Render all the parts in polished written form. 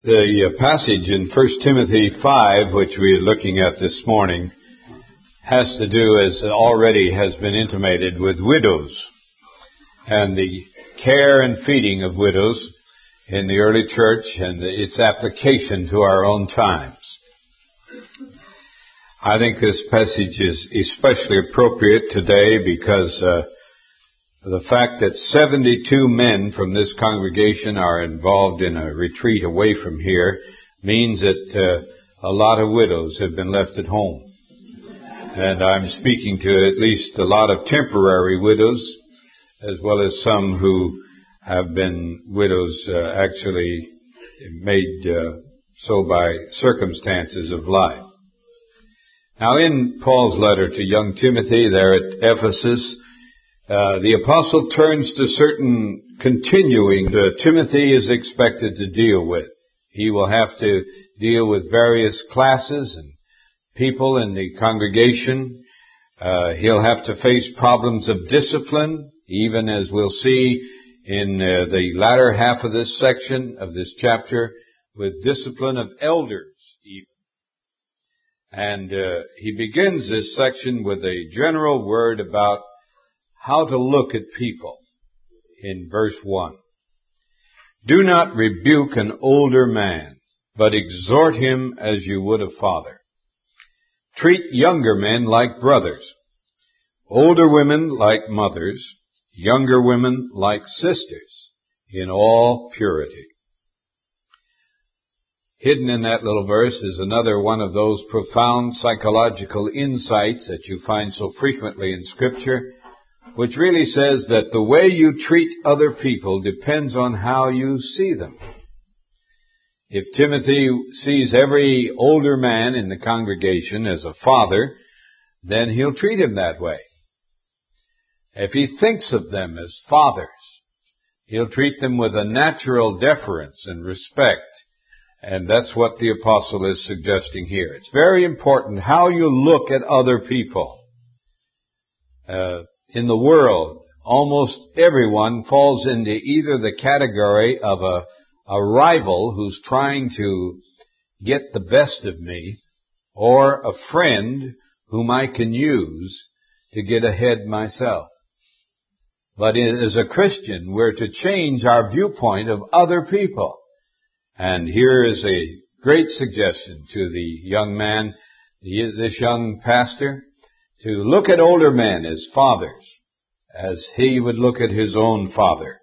The passage in 1 Timothy 5, which we are looking at this morning, has to do, as already has been intimated, with widows and the care and feeding of widows in the early church and its application to our own times. I think this passage is especially appropriate today because the fact that 72 men from this congregation are involved in a retreat away from here means that a lot of widows have been left at home. And I'm speaking to at least a lot of temporary widows, as well as some who have been widows actually made so by circumstances of life. Now, in Paul's letter to young Timothy there at Ephesus, the apostle turns to certain continuing that Timothy is expected to deal with. He will have to deal with various classes and people in the congregation. He'll have to face problems of discipline, even as we'll see in the latter half of this section of this chapter, with discipline of elders even. And he begins this section with a general word about how to look at people in verse 1. Do not rebuke an older man, but exhort him as you would a father. Treat younger men like brothers, older women like mothers, younger women like sisters, in all purity. Hidden in that little verse is another one of those profound psychological insights that you find so frequently in Scripture, which really says that the way you treat other people depends on how you see them. If Timothy sees every older man in the congregation as a father, then he'll treat him that way. If he thinks of them as fathers, he'll treat them with a natural deference and respect. And that's what the apostle is suggesting here. It's very important how you look at other people. In the world, almost everyone falls into either the category of a rival who's trying to get the best of me, or a friend whom I can use to get ahead myself. But as a Christian, we're to change our viewpoint of other people. And here is a great suggestion to the young man, this young pastor, to look at older men as fathers, as he would look at his own father.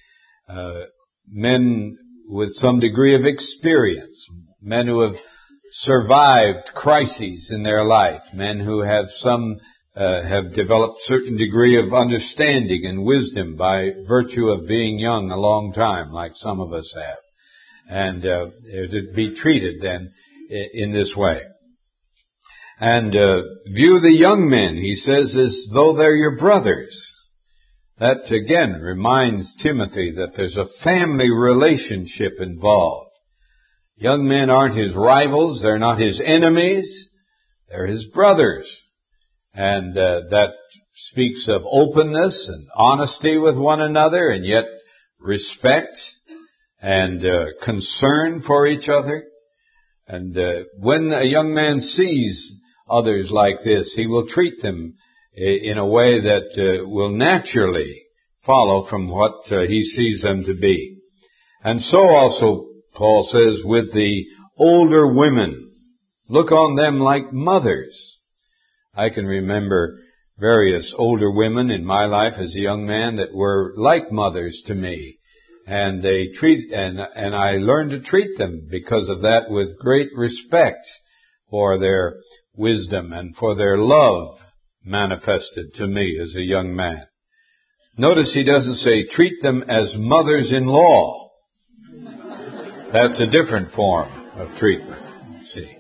Men with some degree of experience, men who have survived crises in their life, men who have developed certain degree of understanding and wisdom by virtue of being young a long time, like some of us have. And to be treated then in this way. And view the young men, he says, as though they're your brothers. That, again, reminds Timothy that there's a family relationship involved. Young men aren't his rivals. They're not his enemies. They're his brothers. And that speaks of openness and honesty with one another, and yet respect and concern for each other. And when a young man sees others like this, he will treat them in a way that will naturally follow from what he sees them to be. And so also, Paul says, with the older women, look on them like mothers. I can remember various older women in my life as a young man that were like mothers to me. And and I learned to treat them because of that with great respect for their wisdom and for their love manifested to me as a young man. Notice he doesn't say treat them as mothers-in-law. That's a different form of treatment, see.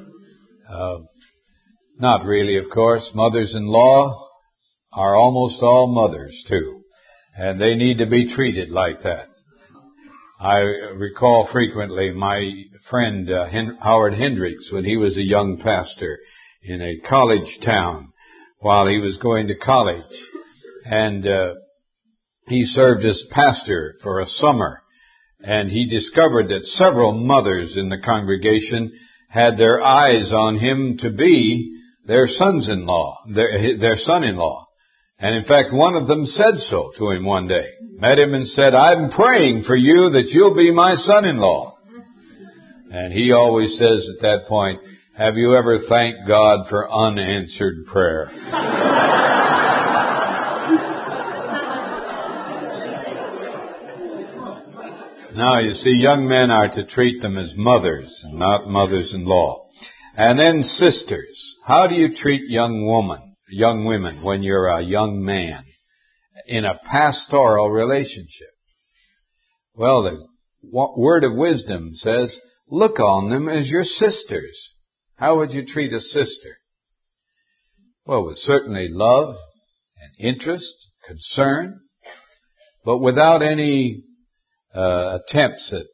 Not really, of course. Mothers-in-law are almost all mothers, too. And they need to be treated like that. I recall frequently my friend Howard Hendricks, when he was a young pastor in a college town while he was going to college. And he served as pastor for a summer. And he discovered that several mothers in the congregation had their eyes on him to be their sons-in-law, their son-in-law. And in fact, one of them said so to him one day. Met him and said, "I'm praying for you that you'll be my son-in-law." And he always says at that point, "Have you ever thanked God for unanswered prayer?" Now, you see, young men are to treat them as mothers and not mothers-in-law. And then sisters. How do you treat young women when you're a young man in a pastoral relationship? Well, the word of wisdom says, look on them as your sisters. How would you treat a sister? Well, with certainly love and interest, concern, but without any attempts at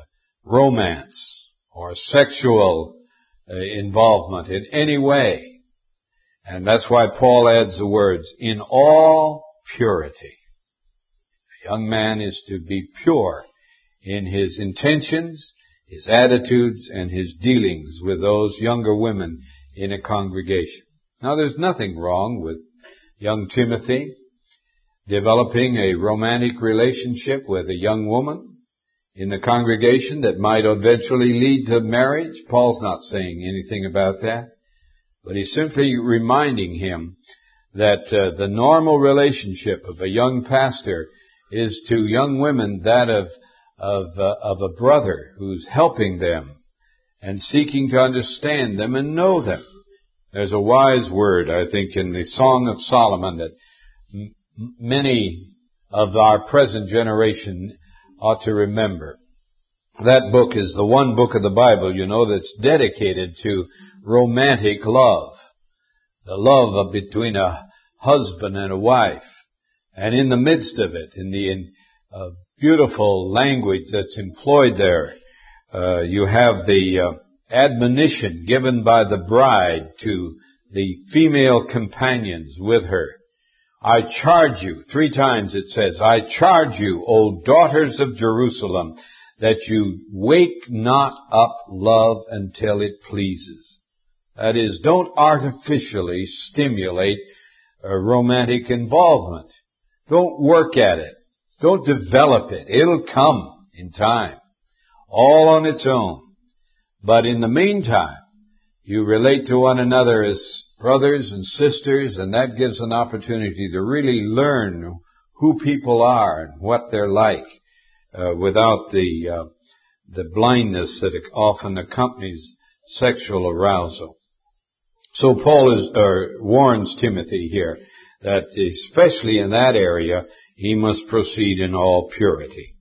romance or sexual involvement in any way. And that's why Paul adds the words, in all purity. A young man is to be pure in his intentions, his attitudes, and his dealings with those younger women in a congregation. Now, there's nothing wrong with young Timothy developing a romantic relationship with a young woman in the congregation that might eventually lead to marriage. Paul's not saying anything about that, but he's simply reminding him that the normal relationship of a young pastor is to young women that of a brother who's helping them and seeking to understand them and know them. There's a wise word, I think, in the Song of Solomon that many of our present generation ought to remember. That book is the one book of the Bible, that's dedicated to romantic love. The love between a husband and a wife. And in the midst of it, in the beautiful language that's employed there, you have the admonition given by the bride to the female companions with her. I charge you, 3 times it says, I charge you, O daughters of Jerusalem, that you wake not up love until it pleases. That is, don't artificially stimulate a romantic involvement. Don't work at it. Don't develop it. It'll come in time, all on its own. But in the meantime, you relate to one another as brothers and sisters, and that gives an opportunity to really learn who people are and what they're like, without the blindness that often accompanies sexual arousal. So Paul warns Timothy here that especially in that area, he must proceed in all purity.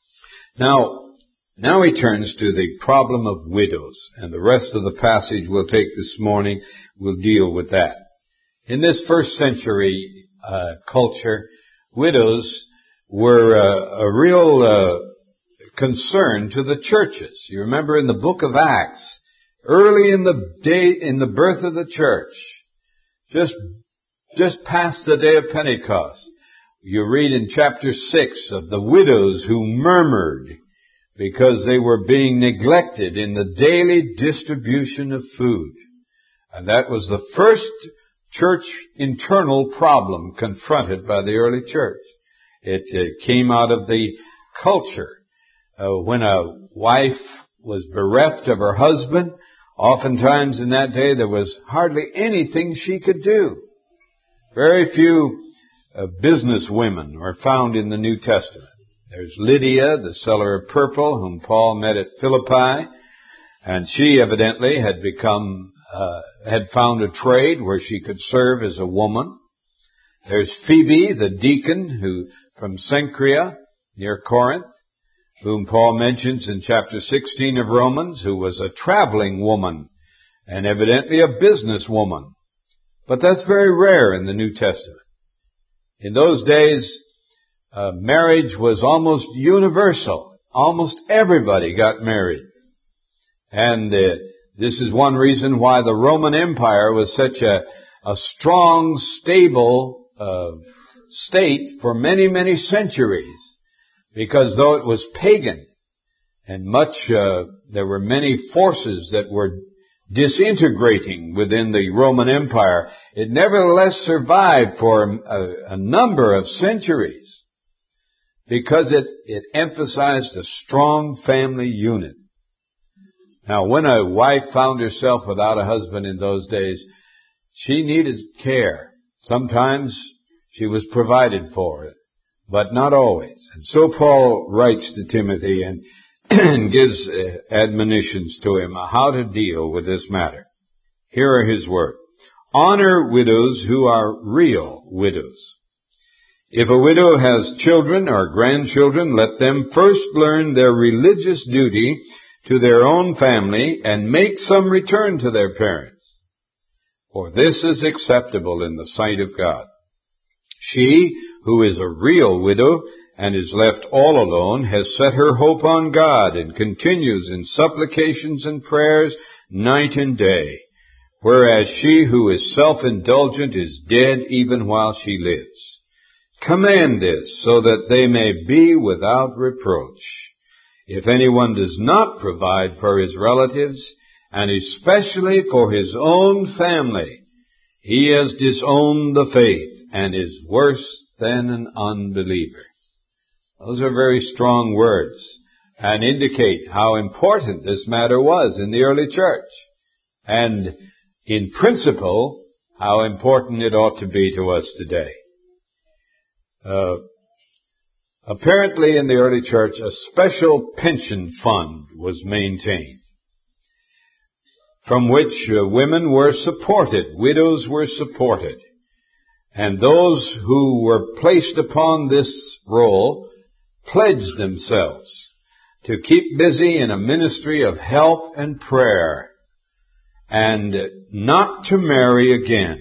Now he turns to the problem of widows, and the rest of the passage we'll take this morning will deal with that. In this first century culture, widows were a real concern to the churches. You remember in the book of Acts, early in the birth of the church, just past the day of Pentecost, you read in chapter 6 of the widows who murmured because they were being neglected in the daily distribution of food. And that was the first church internal problem confronted by the early church. It came out of the culture. When a wife was bereft of her husband, oftentimes in that day there was hardly anything she could do. Very few business women are found in the New Testament. There's Lydia, the seller of purple, whom Paul met at Philippi, and she evidently had found a trade where she could serve as a woman. There's Phoebe, the deacon, from Cenchrea, near Corinth, whom Paul mentions in chapter 16 of Romans, who was a traveling woman, and evidently a business woman. But that's very rare in the New Testament. In those days, marriage was almost universal. Almost everybody got married. And this is one reason why the Roman Empire was such a strong, stable state for many, many centuries. Because though it was pagan, and there were many forces that were disintegrating within the Roman Empire. It nevertheless survived for a number of centuries because it emphasized a strong family unit. Now, when a wife found herself without a husband in those days, she needed care. Sometimes she was provided for, but not always. And so Paul writes to Timothy and gives admonitions to him how to deal with this matter. Here are his words. Honor widows who are real widows. If a widow has children or grandchildren, let them first learn their religious duty to their own family and make some return to their parents. For this is acceptable in the sight of God. She who is a real widow and is left all alone has set her hope on God and continues in supplications and prayers night and day, whereas she who is self-indulgent is dead even while she lives. Command this so that they may be without reproach. If anyone does not provide for his relatives, and especially for his own family, he has disowned the faith and is worse than an unbeliever. Those are very strong words and indicate how important this matter was in the early church, and in principle, how important it ought to be to us today. Apparently in the early church, a special pension fund was maintained, from which women were supported, widows were supported, and those who were placed upon this role pledged themselves to keep busy in a ministry of help and prayer and not to marry again.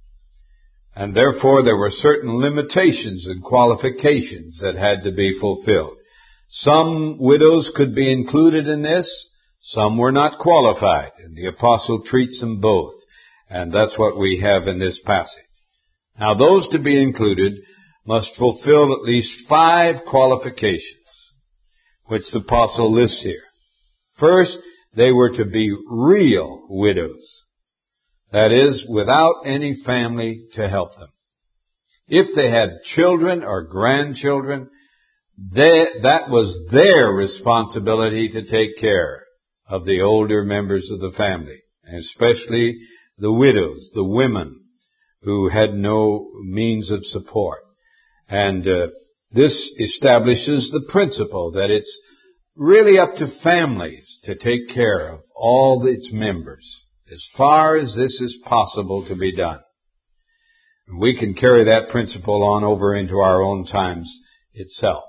And therefore there were certain limitations and qualifications that had to be fulfilled. Some widows could be included in this, some were not qualified, and the apostle treats them both. And that's what we have in this passage. Now those to be included must fulfill at least 5 qualifications, which the apostle lists here. First, they were to be real widows. That is, without any family to help them. If they had children or grandchildren, that was their responsibility to take care of the older members of the family, and especially the widows, the women who had no means of support. And this establishes the principle that it's really up to families to take care of all its members, as far as this is possible to be done. We can carry that principle on over into our own times itself.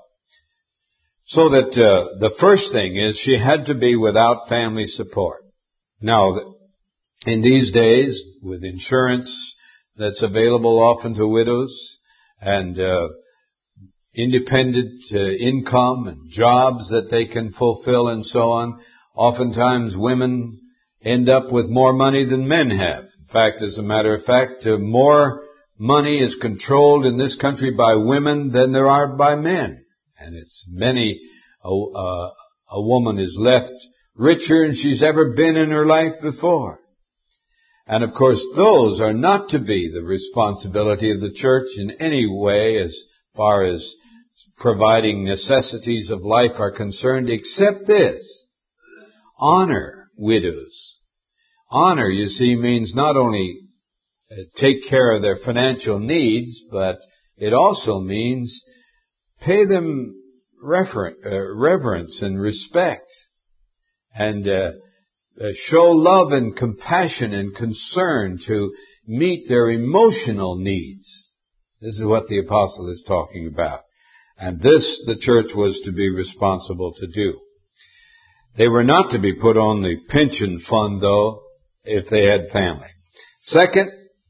So that the first thing is she had to be without family support. Now, in these days, with insurance that's available often to widows, and independent income and jobs that they can fulfill and so on, oftentimes women end up with more money than men have. In fact, as a matter of fact, more money is controlled in this country by women than there are by men. And it's a woman is left richer than she's ever been in her life before. And of course, those are not to be the responsibility of the church in any way as far as providing necessities of life are concerned, except this: honor widows. Honor, you see, means not only take care of their financial needs, but it also means pay them reverence and respect, and show love and compassion and concern to meet their emotional needs. This is what the apostle is talking about. And this the church was to be responsible to do. They were not to be put on the pension fund, though, if they had family. Second,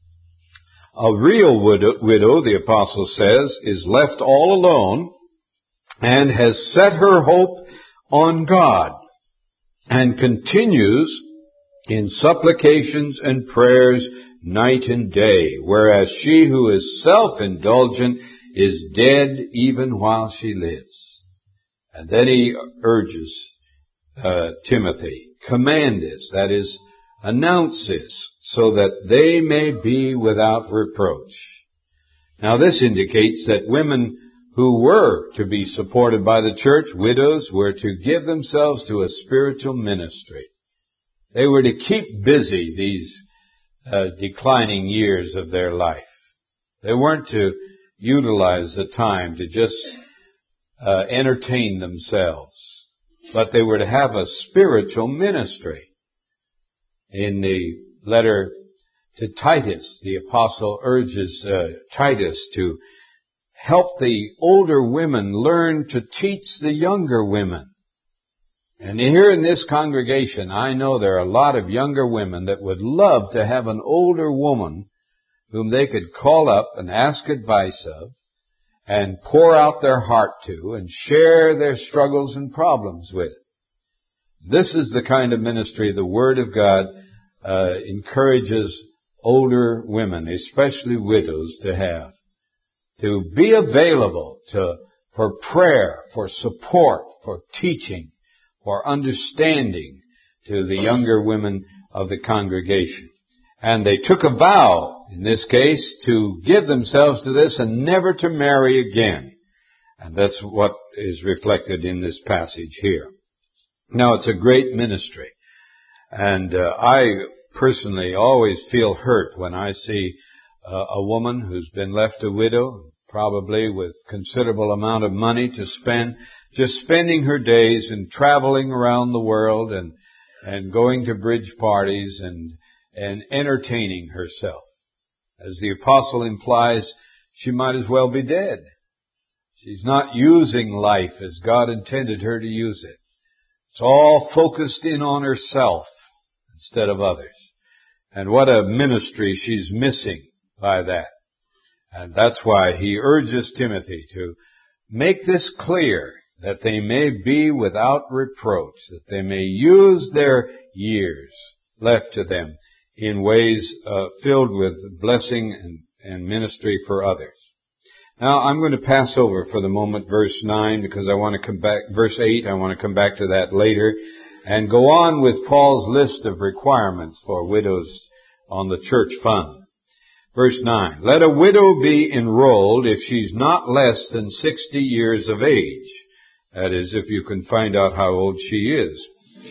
a real widow, the apostle says, is left all alone and has set her hope on God and continues in supplications and prayers night and day, whereas she who is self-indulgent is dead even while she lives. And then he urges Timothy, command this, that is, announce this, so that they may be without reproach. Now this indicates that women who were to be supported by the church, widows, were to give themselves to a spiritual ministry. They were to keep busy these declining years of their life. They weren't to utilize the time to just entertain themselves, but they were to have a spiritual ministry. In the letter to Titus, the apostle urges Titus to help the older women learn to teach the younger women. And here in this congregation, I know there are a lot of younger women that would love to have an older woman whom they could call up and ask advice of and pour out their heart to and share their struggles and problems with. This is the kind of ministry the Word of God encourages older women, especially widows, to have. To be available for prayer, for support, for teaching, for understanding to the younger women of the congregation. And they took a vow, in this case, to give themselves to this and never to marry again. And that's what is reflected in this passage here. Now, it's a great ministry. And I personally always feel hurt when I see a woman who's been left a widow, probably with considerable amount of money to spend, just spending her days and traveling around the world and going to bridge parties and entertaining herself. As the apostle implies, she might as well be dead. She's not using life as God intended her to use it. It's all focused in on herself instead of others. And what a ministry she's missing by that. And that's why he urges Timothy to make this clear, that they may be without reproach, that they may use their years left to them in ways filled with blessing and ministry for others. Now, I'm going to pass over for the moment verse 9 because I want to come back, verse 8, I want to come back to that later and go on with Paul's list of requirements for widows on the church fund. Verse 9, let a widow be enrolled if she's not less than 60 years of age. That is, if you can find out how old she is.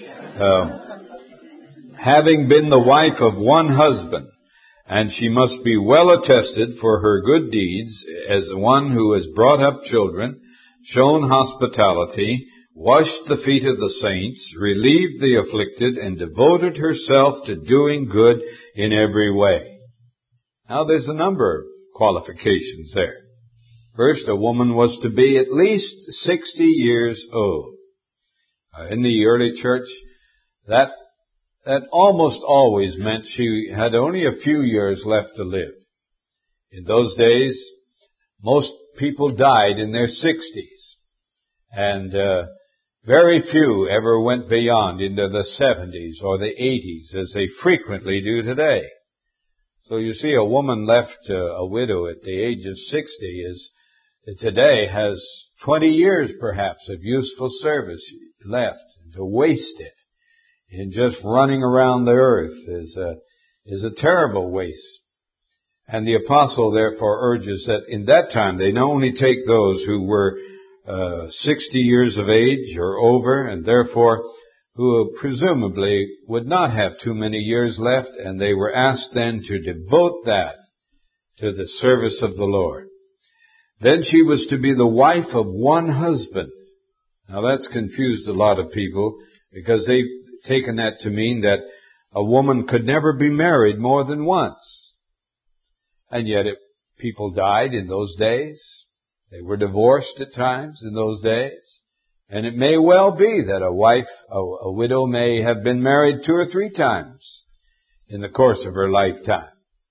Having been the wife of one husband, and she must be well attested for her good deeds as one who has brought up children, shown hospitality, washed the feet of the saints, relieved the afflicted, and devoted herself to doing good in every way. Now there's a number of qualifications there. First, a woman was to be at least 60 years old. In the early church, that almost always meant she had only a few years left to live. In those days, most people died in their 60s. And very few ever went beyond into the 70s or the 80s, as they frequently do today. So you see, a woman left a widow at the age of 60 today has 20 years perhaps of useful service left. And to waste it in just running around the earth is a terrible waste. And the apostle therefore urges that in that time they not only take those who were 60 years of age or over, and therefore who presumably would not have too many years left, and they were asked then to devote that to the service of the Lord. Then she was to be the wife of one husband. Now that's confused a lot of people because they've taken that to mean that a woman could never be married more than once. And yet people died in those days. They were divorced at times in those days. And it may well be that a widow may have been married 2 or 3 times in the course of her lifetime.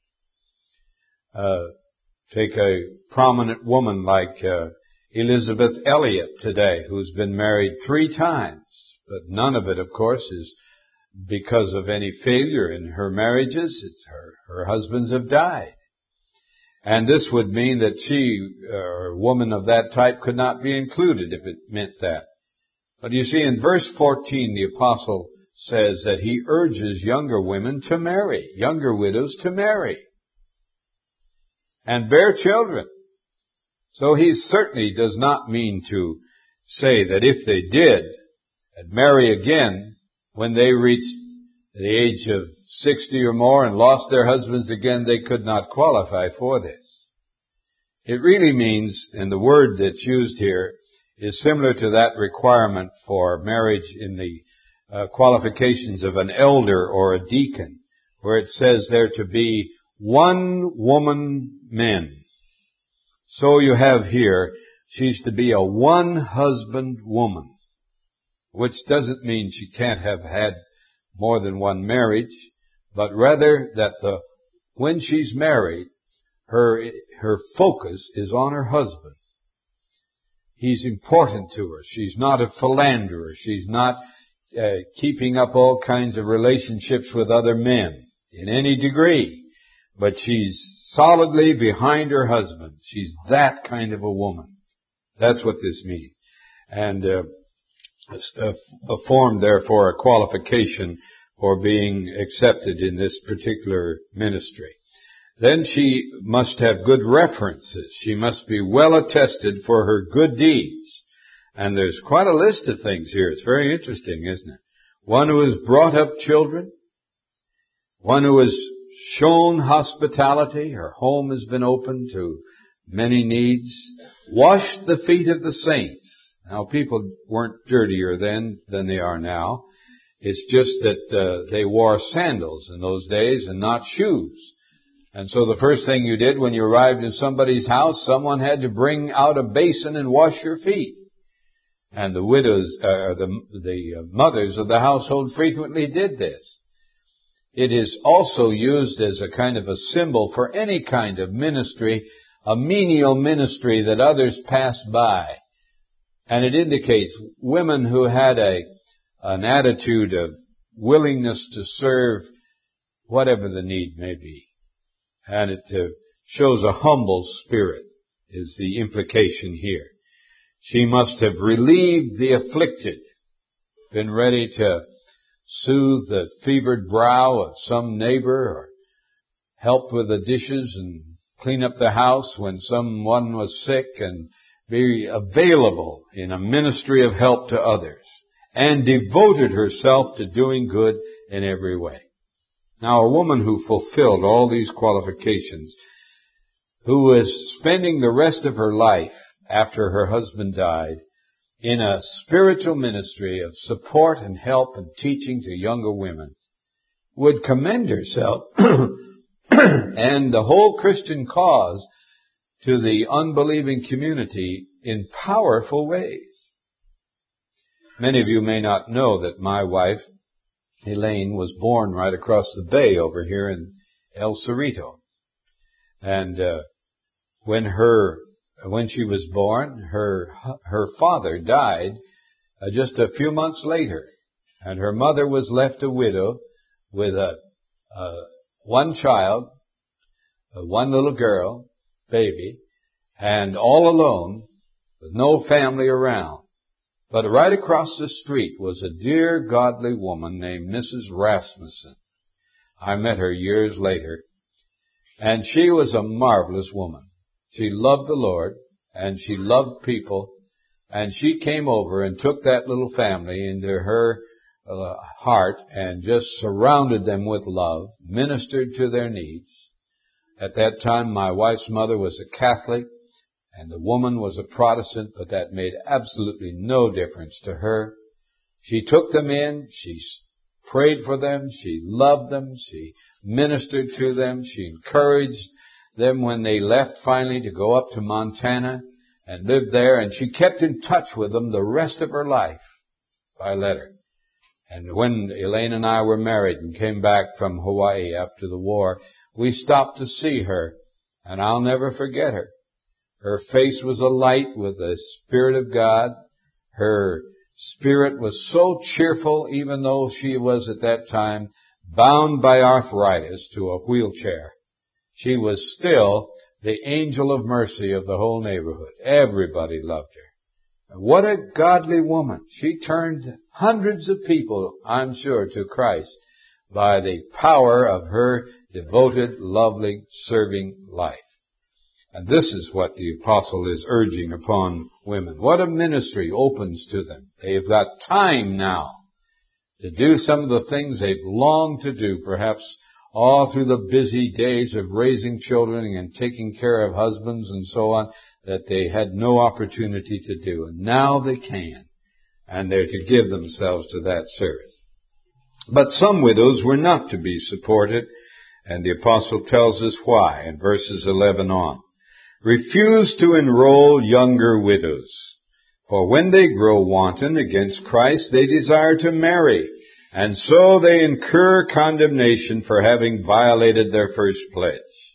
Take a prominent woman like Elizabeth Elliot today, who's been married 3 times. But none of it, of course, is because of any failure in her marriages. It's her husbands have died. And this would mean that she, or a woman of that type, could not be included if it meant that. But you see, in verse 14, the apostle says that he urges younger women to marry, younger widows to marry, and bear children. So he certainly does not mean to say that if they did and marry again when they reached the age of 60 or more and lost their husbands again, they could not qualify for this. It really means, and the word that's used here is similar to that requirement for marriage in the qualifications of an elder or a deacon, where it says there to be one woman men. So you have here, she's to be a one husband woman, which doesn't mean she can't have had more than one marriage, but rather that when she's married, her focus is on her husband. He's important to her. She's not a philanderer. She's not keeping up all kinds of relationships with other men in any degree, but she's solidly behind her husband. She's that kind of a woman. That's what this means. And formed, therefore, a qualification for being accepted in this particular ministry. Then she must have good references. She must be well attested for her good deeds. And there's quite a list of things here. It's very interesting, isn't it? One who has brought up children. One who has shown hospitality. Her home has been open to many needs. Washed the feet of the saints. Now, people weren't dirtier then than they are now. It's just that they wore sandals in those days and not shoes. And so the first thing you did when you arrived in somebody's house, someone had to bring out a basin and wash your feet. And the widows, the mothers of the household frequently did this. It is also used as a kind of a symbol for any kind of ministry, a menial ministry that others pass by. And it indicates women who had an attitude of willingness to serve whatever the need may be. And it shows a humble spirit is the implication here. She must have relieved the afflicted, been ready to soothe the fevered brow of some neighbor, or help with the dishes and clean up the house when someone was sick, and be available in a ministry of help to others, and devoted herself to doing good in every way. Now, a woman who fulfilled all these qualifications, who was spending the rest of her life after her husband died in a spiritual ministry of support and help and teaching to younger women, would commend herself and the whole Christian cause to the unbelieving community in powerful ways. Many of you may not know that my wife, Elaine, was born right across the bay over here in El Cerrito. And when she was born, her father died just a few months later, and her mother was left a widow with one child, one little girl, baby, and all alone with no family around. But right across the street was a dear, godly woman named Mrs. Rasmussen. I met her years later, and she was a marvelous woman. She loved the Lord, and she loved people, and she came over and took that little family into her heart and just surrounded them with love, ministered to their needs. At that time, my wife's mother was a Catholic, and the woman was a Protestant, but that made absolutely no difference to her. She took them in, she prayed for them, she loved them, she ministered to them, she encouraged them when they left finally to go up to Montana and live there, and she kept in touch with them the rest of her life by letter. And when Elaine and I were married and came back from Hawaii after the war, we stopped to see her, and I'll never forget her. Her face was alight with the Spirit of God. Her spirit was so cheerful, even though she was at that time bound by arthritis to a wheelchair. She was still the angel of mercy of the whole neighborhood. Everybody loved her. What a godly woman. She turned hundreds of people, I'm sure, to Christ by the power of her devoted, lovely, serving life. And this is what the apostle is urging upon women. What a ministry opens to them. They've got time now to do some of the things they've longed to do, perhaps all through the busy days of raising children and taking care of husbands and so on, that they had no opportunity to do. And now they can. And they're to give themselves to that service. But some widows were not to be supported. And the apostle tells us why in verses 11 on. Refuse to enroll younger widows. For when they grow wanton against Christ, they desire to marry. And so they incur condemnation for having violated their first pledge.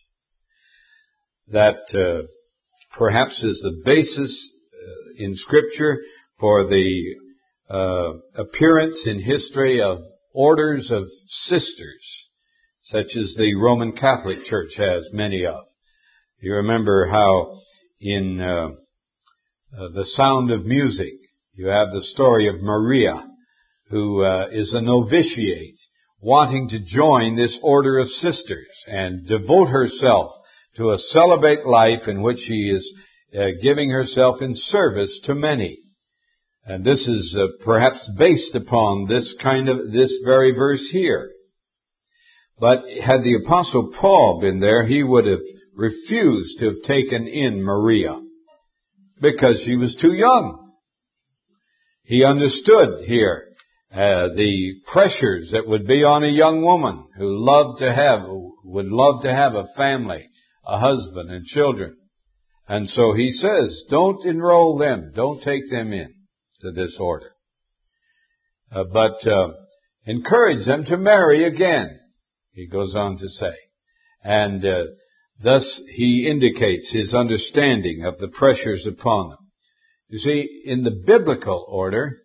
That perhaps is the basis in Scripture for the appearance in history of orders of sisters, such as the Roman Catholic Church has many of. You remember how in The Sound of Music, you have the story of Maria, who is a novitiate, wanting to join this order of sisters and devote herself to a celibate life in which she is giving herself in service to many. And this is perhaps based upon this very verse here. But had the Apostle Paul been there, he would have refused to have taken in Maria because she was too young. He understood here the pressures that would be on a young woman who would love to have a family, a husband and children. And so he says, don't enroll them, don't take them in to this order. But encourage them to marry again, he goes on to say. And thus he indicates his understanding of the pressures upon them. You see, in the biblical order,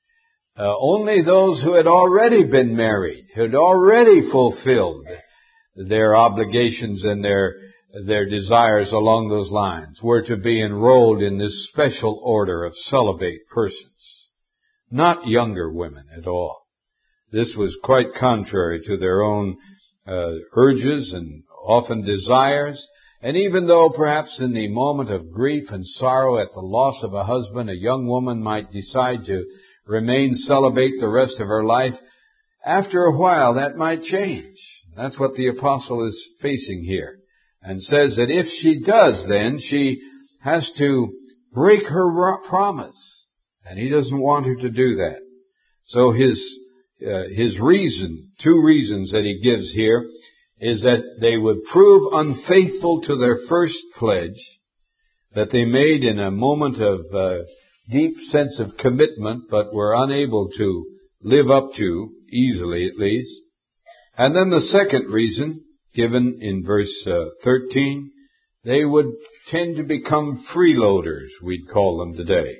only those who had already been married, who had already fulfilled their obligations and their desires along those lines, were to be enrolled in this special order of celibate persons. Not younger women at all. This was quite contrary to their own urges and often desires. And even though perhaps in the moment of grief and sorrow at the loss of a husband, a young woman might decide to remain celibate the rest of her life, after a while that might change. That's what the apostle is facing here. And says that if she does, then she has to break her promise. And he doesn't want her to do that. So his reason, two reasons that he gives here, is that they would prove unfaithful to their first pledge that they made in a moment of deep sense of commitment, but were unable to live up to, easily at least. And then the second reason, given in verse 13, they would tend to become freeloaders, we'd call them today.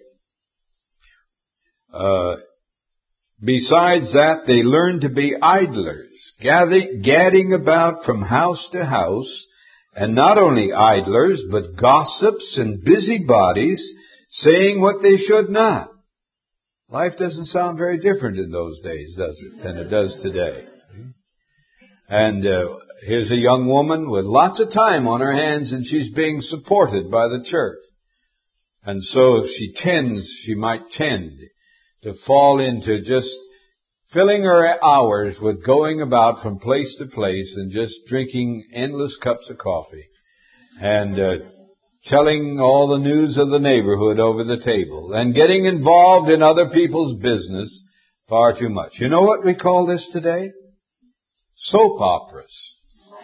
Besides that, they learn to be idlers, gadding about from house to house, and not only idlers, but gossips and busybodies, saying what they should not. Life doesn't sound very different in those days, does it, than it does today. And here's a young woman with lots of time on her hands, and she's being supported by the church. And so she might tend to fall into just filling her hours with going about from place to place and just drinking endless cups of coffee and telling all the news of the neighborhood over the table and getting involved in other people's business far too much. You know what we call this today? Soap operas.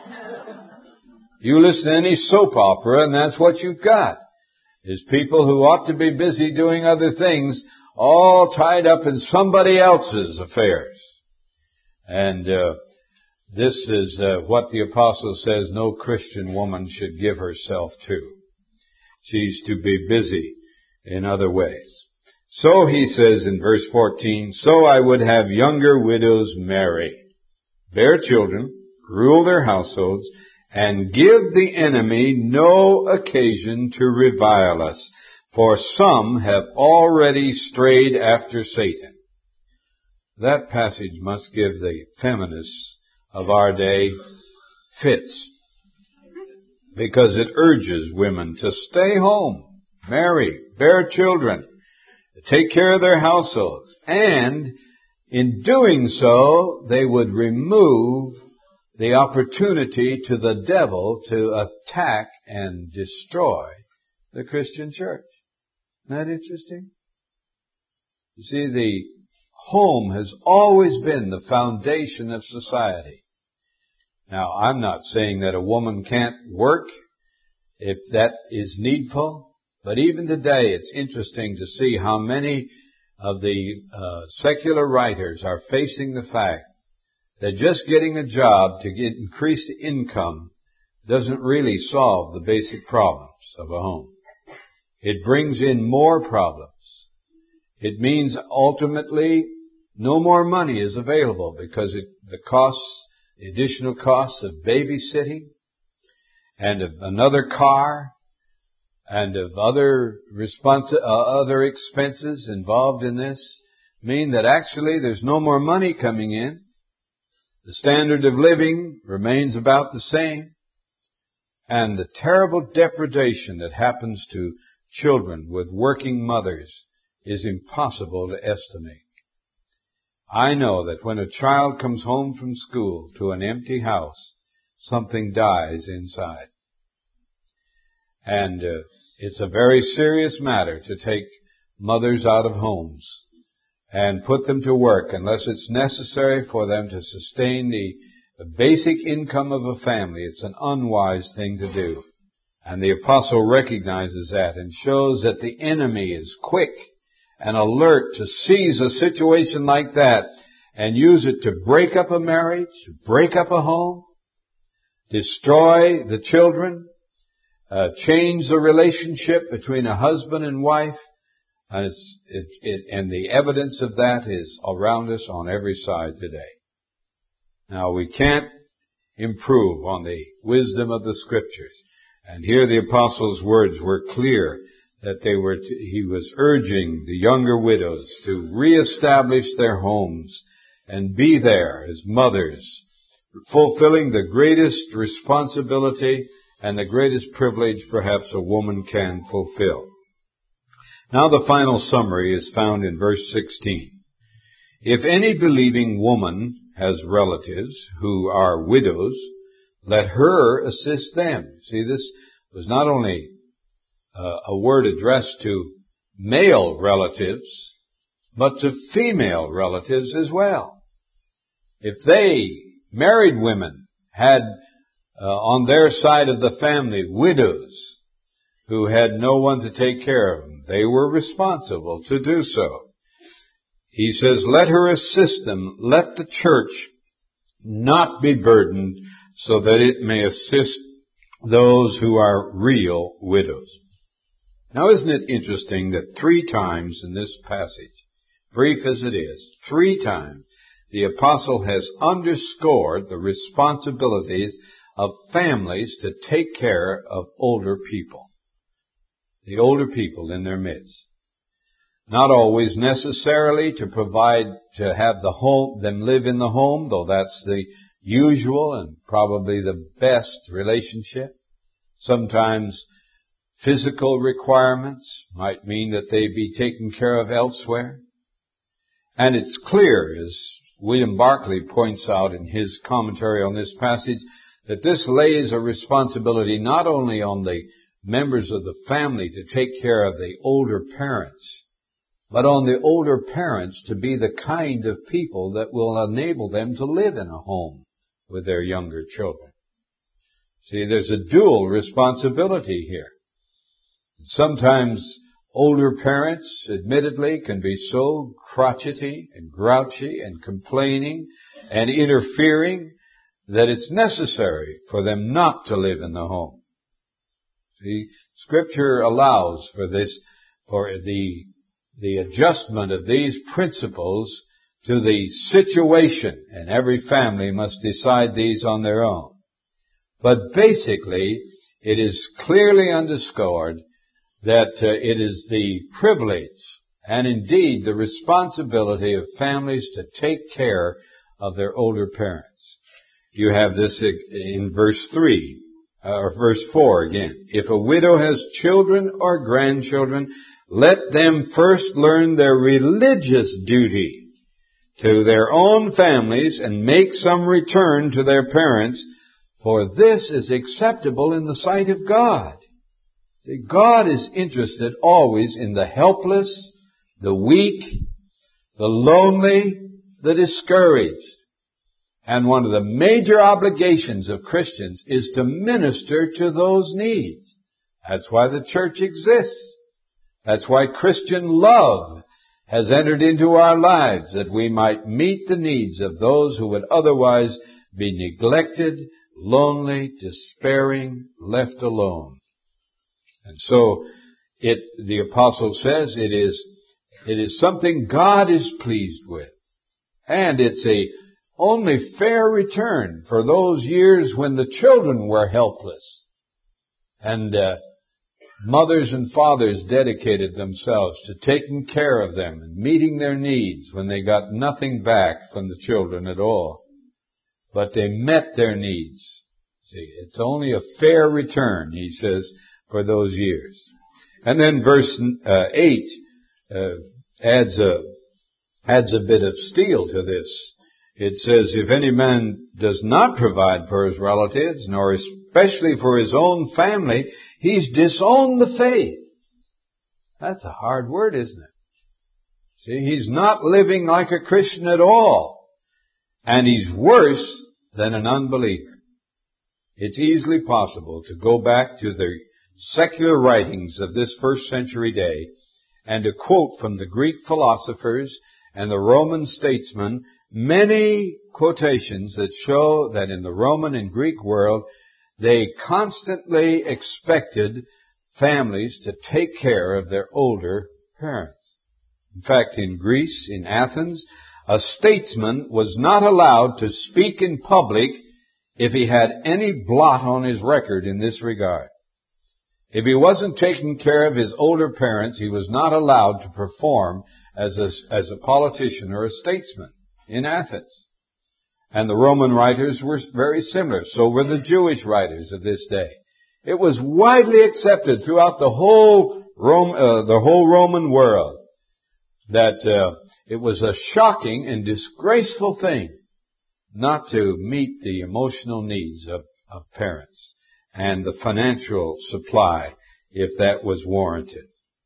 You listen to any soap opera and that's what you've got, is people who ought to be busy doing other things all tied up in somebody else's affairs. And this is what the apostle says no Christian woman should give herself to. She's to be busy in other ways. So he says in verse 14, so I would have younger widows marry, bear children, rule their households, and give the enemy no occasion to revile us. for some have already strayed after Satan. That passage must give the feminists of our day fits, because it urges women to stay home, marry, bear children, take care of their households, and in doing so, they would remove the opportunity to the devil to attack and destroy the Christian church. Isn't that interesting? You see, the home has always been the foundation of society. Now, I'm not saying that a woman can't work if that is needful, but even today it's interesting to see how many of the secular writers are facing the fact that just getting a job to increase the income doesn't really solve the basic problems of a home. It brings in more problems. It means ultimately no more money is available because the additional costs of babysitting and of another car and of other expenses involved in this mean that actually there's no more money coming in. The standard of living remains about the same. And the terrible depredation that happens to children with working mothers is impossible to estimate. I know that when a child comes home from school to an empty house, something dies inside. And it's a very serious matter to take mothers out of homes and put them to work unless it's necessary for them to sustain the basic income of a family. It's an unwise thing to do. And the apostle recognizes that and shows that the enemy is quick and alert to seize a situation like that and use it to break up a marriage, break up a home, destroy the children, change the relationship between a husband and wife. And and the evidence of that is around us on every side today. Now, we can't improve on the wisdom of the Scriptures. And here the apostle's words were clear that he was urging the younger widows to reestablish their homes and be there as mothers, fulfilling the greatest responsibility and the greatest privilege perhaps a woman can fulfill. Now the final summary is found in verse 16. If any believing woman has relatives who are widows, let her assist them. See, this was not only a word addressed to male relatives, but to female relatives as well. If married women, had on their side of the family widows who had no one to take care of them, they were responsible to do so. He says, let her assist them. Let the church not be burdened so that it may assist those who are real widows. Now, isn't it interesting that 3 times in this passage, brief as it is, 3 times, the apostle has underscored the responsibilities of families to take care of older people. The older people in their midst. Not always necessarily to provide, to have them live in the home, though that's the usual and probably the best relationship. Sometimes physical requirements might mean that they be taken care of elsewhere. And it's clear, as William Barclay points out in his commentary on this passage, that this lays a responsibility not only on the members of the family to take care of the older parents, but on the older parents to be the kind of people that will enable them to live in a home with their younger children. See, there's a dual responsibility here. Sometimes older parents, admittedly, can be so crotchety and grouchy and complaining and interfering that it's necessary for them not to live in the home. See, Scripture allows for this, for the adjustment of these principles to the situation, and every family must decide these on their own. But basically, it is clearly underscored that it is the privilege and indeed the responsibility of families to take care of their older parents. You have this in verse 3, or verse 4 again. If a widow has children or grandchildren, let them first learn their religious duty to their own families and make some return to their parents, for this is acceptable in the sight of God. See, God is interested always in the helpless, the weak, the lonely, the discouraged. And one of the major obligations of Christians is to minister to those needs. That's why the church exists. That's why Christian love has entered into our lives, that we might meet the needs of those who would otherwise be neglected, lonely, despairing, left alone. And so the apostle says it is something God is pleased with. And it's a only fair return for those years when the children were helpless. And mothers and fathers dedicated themselves to taking care of them and meeting their needs when they got nothing back from the children at all. But they met their needs. See, it's only a fair return, he says, for those years. And then verse 8 adds a bit of steel to this. It says, if any man does not provide for his relatives, nor especially for his own family, he's disowned the faith. That's a hard word, isn't it? See, he's not living like a Christian at all. And he's worse than an unbeliever. It's easily possible to go back to the secular writings of this first century day and to quote from the Greek philosophers and the Roman statesmen many quotations that show that in the Roman and Greek world, they constantly expected families to take care of their older parents. In fact, in Greece, in Athens, a statesman was not allowed to speak in public if he had any blot on his record in this regard. If he wasn't taking care of his older parents, he was not allowed to perform as a politician or a statesman in Athens. And the Roman writers were very similar. So were the Jewish writers of this day. It was widely accepted throughout the whole Roman world that it was a shocking and disgraceful thing not to meet the emotional needs of parents and the financial supply if that was warranted.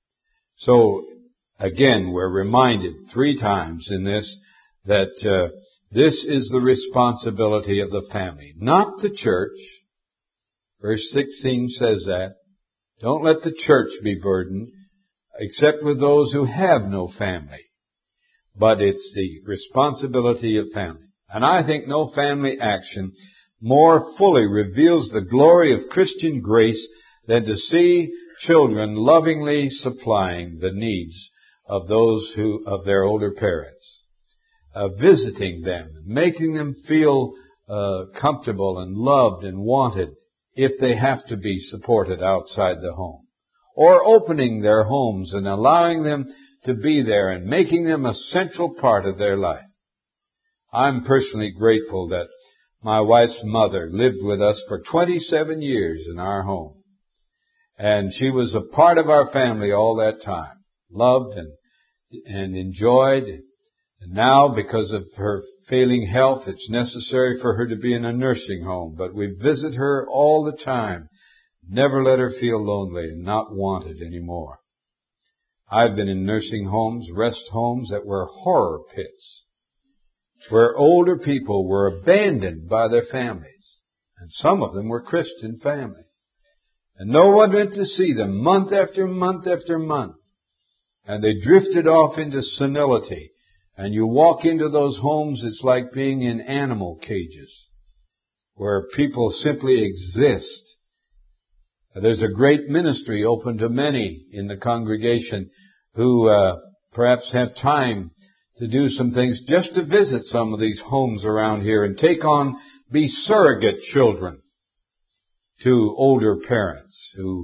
So again, we're reminded 3 times in this that this is the responsibility of the family, not the church. Verse 16 says that. Don't let the church be burdened, except with those who have no family. But it's the responsibility of family. And I think no family action more fully reveals the glory of Christian grace than to see children lovingly supplying the needs of of their older parents. Visiting them, making them feel comfortable and loved and wanted if they have to be supported outside the home. Or opening their homes and allowing them to be there and making them a central part of their life. I'm personally grateful that my wife's mother lived with us for 27 years in our home. And she was a part of our family all that time, loved and enjoyed. And now, because of her failing health, it's necessary for her to be in a nursing home. But we visit her all the time. Never let her feel lonely and not wanted anymore. I've been in nursing homes, rest homes that were horror pits, where older people were abandoned by their families. And some of them were Christian families. And no one went to see them month after month after month. And they drifted off into senility. And you walk into those homes, it's like being in animal cages, where people simply exist. There's a great ministry open to many in the congregation who perhaps have time to do some things just to visit some of these homes around here and be surrogate children to older parents who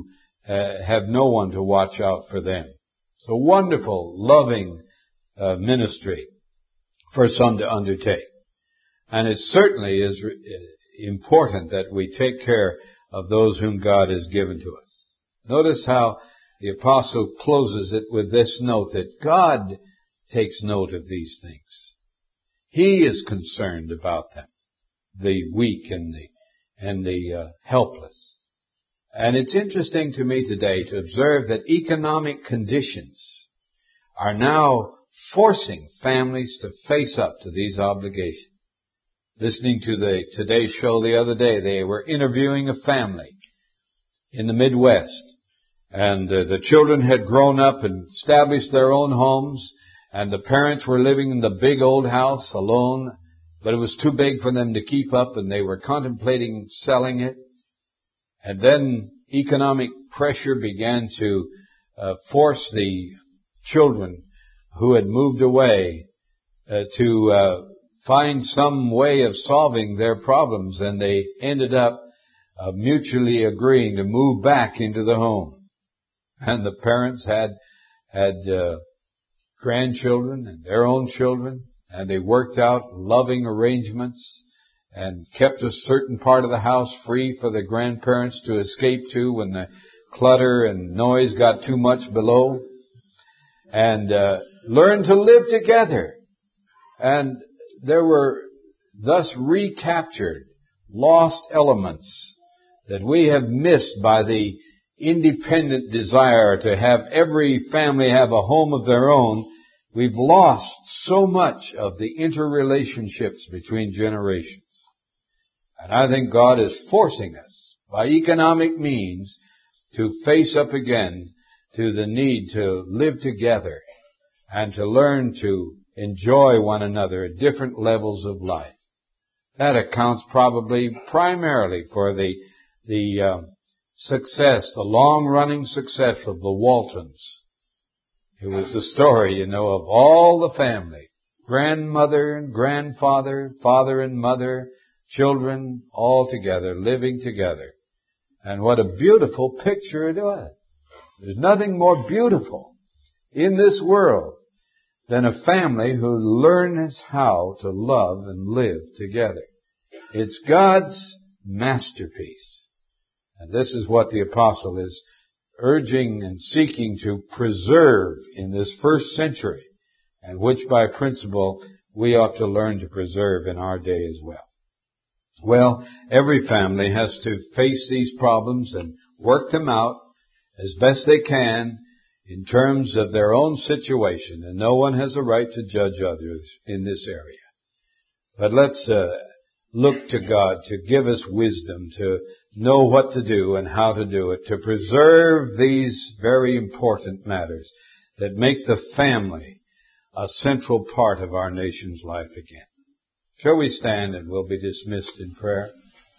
have no one to watch out for them. It's a wonderful, loving ministry for some to undertake. And it certainly is important that we take care of those whom God has given to us. Notice how the apostle closes it with this note that God takes note of these things. He is concerned about them, the weak and the helpless. And it's interesting to me today to observe that economic conditions are now forcing families to face up to these obligations. Listening to the Today Show the other day, they were interviewing a family in the Midwest. And the children had grown up and established their own homes. And the parents were living in the big old house alone. But it was too big for them to keep up, and they were contemplating selling it. And then economic pressure began to force the children who had moved away to find some way of solving their problems, and they ended up mutually agreeing to move back into the home. And the parents had grandchildren and their own children, and they worked out loving arrangements and kept a certain part of the house free for the grandparents to escape to when the clutter and noise got too much below, and learned to live together. And there were thus recaptured lost elements that we have missed by the independent desire to have every family have a home of their own. We've lost so much of the interrelationships between generations. And I think God is forcing us by economic means to face up again to the need to live together and to learn to enjoy one another at different levels of life. That accounts probably primarily for the success, the long-running success of the Waltons. It was the story, of all the family, grandmother and grandfather, father and mother, children, all together, living together. And what a beautiful picture it was. There's nothing more beautiful in this world than a family who learns how to love and live together. It's God's masterpiece. And this is what the apostle is urging and seeking to preserve in this first century, and which by principle we ought to learn to preserve in our day as well. Well, every family has to face these problems and work them out as best they can in terms of their own situation, and no one has a right to judge others in this area. But let's look to God to give us wisdom to know what to do and how to do it, to preserve these very important matters that make the family a central part of our nation's life again. Shall we stand, and we'll be dismissed in prayer?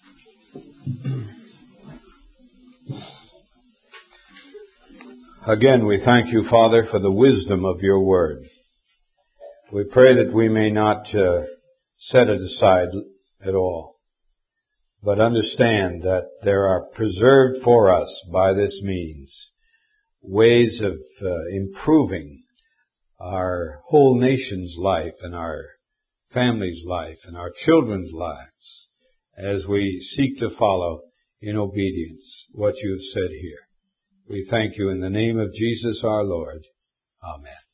Again, we thank you, Father, for the wisdom of your word. We pray that we may not set it aside at all, but understand that there are preserved for us by this means ways of improving our whole nation's life and our family's life and our children's lives as we seek to follow in obedience what you have said here. We thank you in the name of Jesus our Lord. Amen.